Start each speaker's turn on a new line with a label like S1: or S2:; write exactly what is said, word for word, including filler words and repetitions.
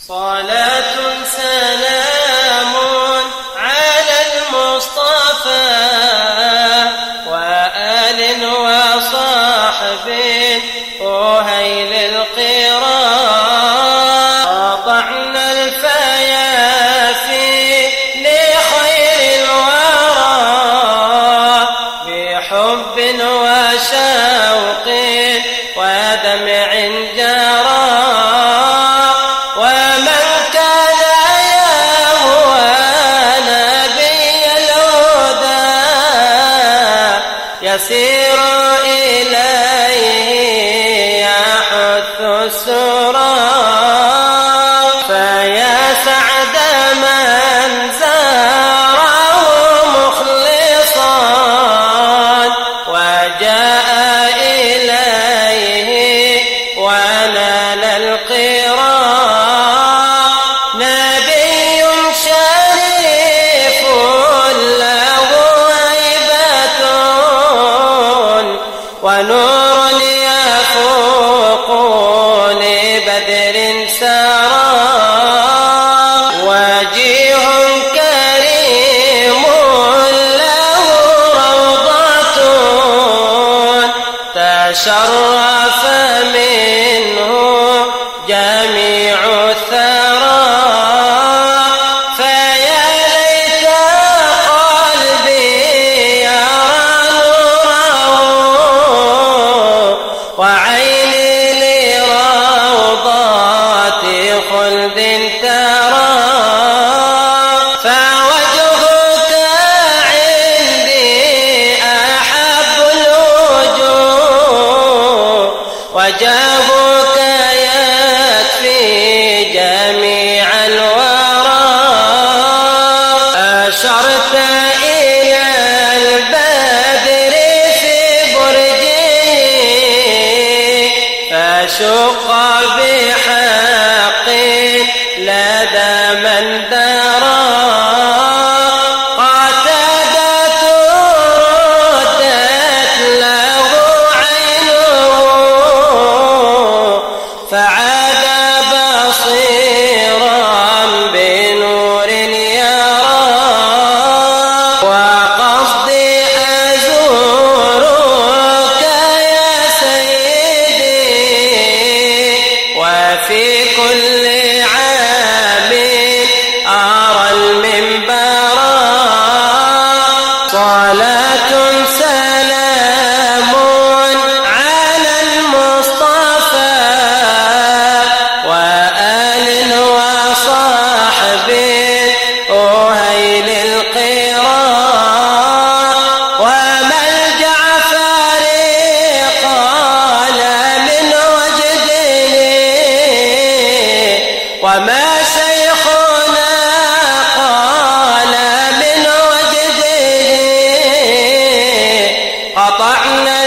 S1: صلاة سلام على المصطفى وآل وصحب وهيل القراء قطعنا الفيافي لخير الورى بحب وشوق ودمع جرى ومن كان يهوى نبي الهدى يسير إليه يحث السرى فيا سعد من زاره مخلصا وجاء إليه ونال القراء نبي شريف له هيبة ونور يفوق لبدر سرى وجيه كريم له روضة تشرف منه جميع الثرى فيا ليت قلبي يرى نوره وعيني لروضات خلد ترى فوجهك عندي أحب الوجوه وجهك يكفي جميع الورى أشرت إلى البدر في برجه فشق بحق لدى من درى قتادة ردت له عينه فعاد بصيرا بنور يرى وقصدي أزورك يا سيدي وفي كل عام أرى المنبر صلاة سلام على المصطفى وآل وصحب وهيل القراء وما الجعفر قال من وجده وما شيخنا قال من وجده قطعنا